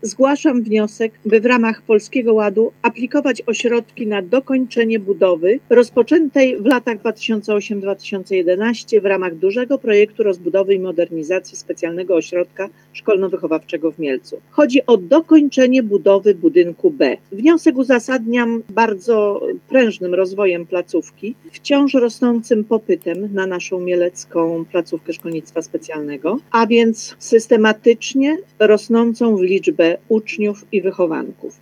Zgłaszam wniosek, by w ramach Polskiego Ładu aplikować o środki na dokończenie budowy rozpoczętej w latach 2008-2011 w ramach dużego projektu rozbudowy i modernizacji specjalnego ośrodka szkolno-wychowawczego w Mielcu. Chodzi o dokończenie budowy budynku B. Wniosek uzasadniam bardzo prężnym rozwojem placówki, wciąż rosnącym popytem na naszą mielecką placówkę szkolnictwa specjalnego, a więc systematycznie rosnącą w liczbę uczniów i wychowanków.